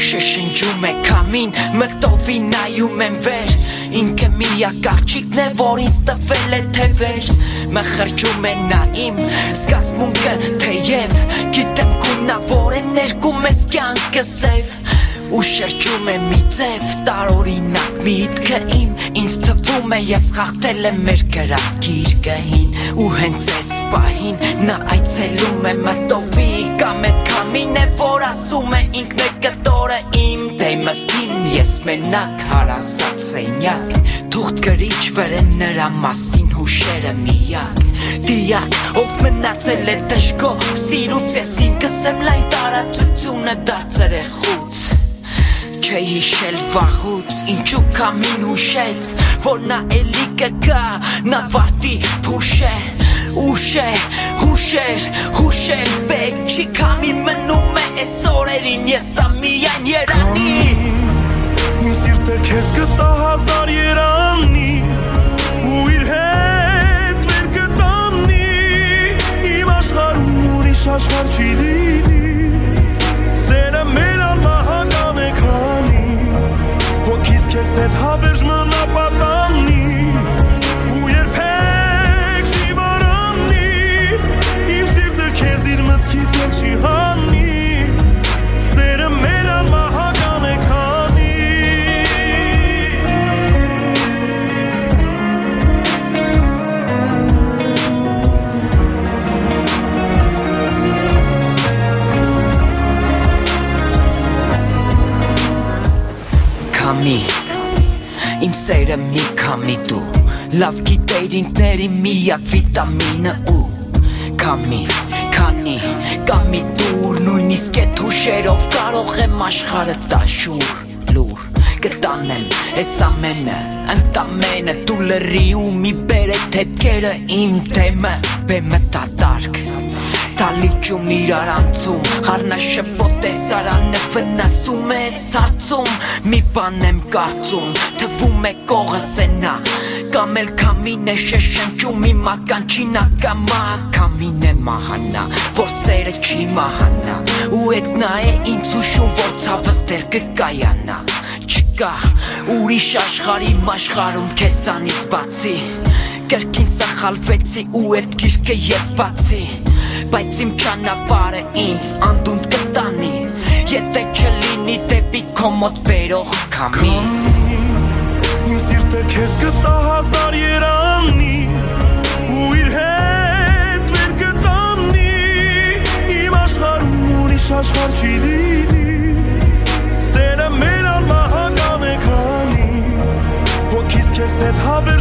Շշնջում է կամին, մտովի նայում եմ վեր Ինքը միակ աղջիկն է, որ ինձ տվել է թևեր Մխրջում է նա իմ զգացմունքը թեև Գիտեմ գունավոր է ներկում ես կյանքը սև Ու շրջում է մի ձև տարօրինակ միտքը իմ Ինձ թվում է ես խախտել եմ մեր գրած գիրկը-հին Ու հենց այս պահին նա այցելում է մտովի Կամ էդ կամին է, որ ասում է ինքն է կտորը իմ Դե մստին ես մենակ հարազատ սենյակ Թուղթ գրիչ վրեն նրա մասին հուշերը միակ Դիակ, ով մնացել է դժգոհ Սիրուց ես ինքս եմ լայն տարածությունը դարձել է խուց Չէ հիշել վաղուց, ինչու կամին հուշեց Որ նա էլի կգա, նա վարտի փուշ է Ուշ է, հուշեր, բեք չի կամին մնում է այս օրերին Ես տա միայն երանի Իմ սիրտը քեզ գտա հազար երանի Ու իր հետ վեր կտանի Իմ աշխարհում ուրիշ աշխարհ չի լինի Սերը մեր անմահական է քանի Հոգիս քեզ հետ հավերժ մնա պատանի Ու երբեք չի վարանի Իմ սիրտը քեզ իր մտքից էլ չի հանի Սերը մեր անմահական է քանի Կամի, իմ սերը մի կամի դու Լավ գիտեր ինքների միակ վիտամինը ու Կամի, քանի, կամի դուր Նույնիսկ էդ հուշերով կարող եմ աշխարհը տաշուր Լուր, կտանեմ ես ամենը, ընդամենը Դու լրի ու մի բերեք հետքերը իմ դեմը Բեմը տատարկ Տալիճում իրար անցում Հարնաշպոտ տեսարանը վնասում ես հարցում Մի բան եմ կարծում Թվում է կողս է նա Կամ էլ կամին է շշնջում Իմ ականջին ակամա Կամին է մահանա Որ սերը չի մահանա Ու էդ նա է ինձ ուշում Որ ցավս դեր կկայանա Չկա ուրիշ աշխարհի աշխարհում քեզանից բացի Կրկին սխալվեցի ու էդ գիրկը ես բացի Բայց իմ ճանապարհը ինձ անդունդ կտանի Եթե չլինի դեպի քո մոտ բերող կամի Իմ սիրտը քեզ գտա հազար երանի Ու իր հետ վեր կտանի Իմ աշխարհում ուրիշ աշխարհ չի լինի Սերը մեր անմահական է քանի Հոգիս քեզ հետ հավերժ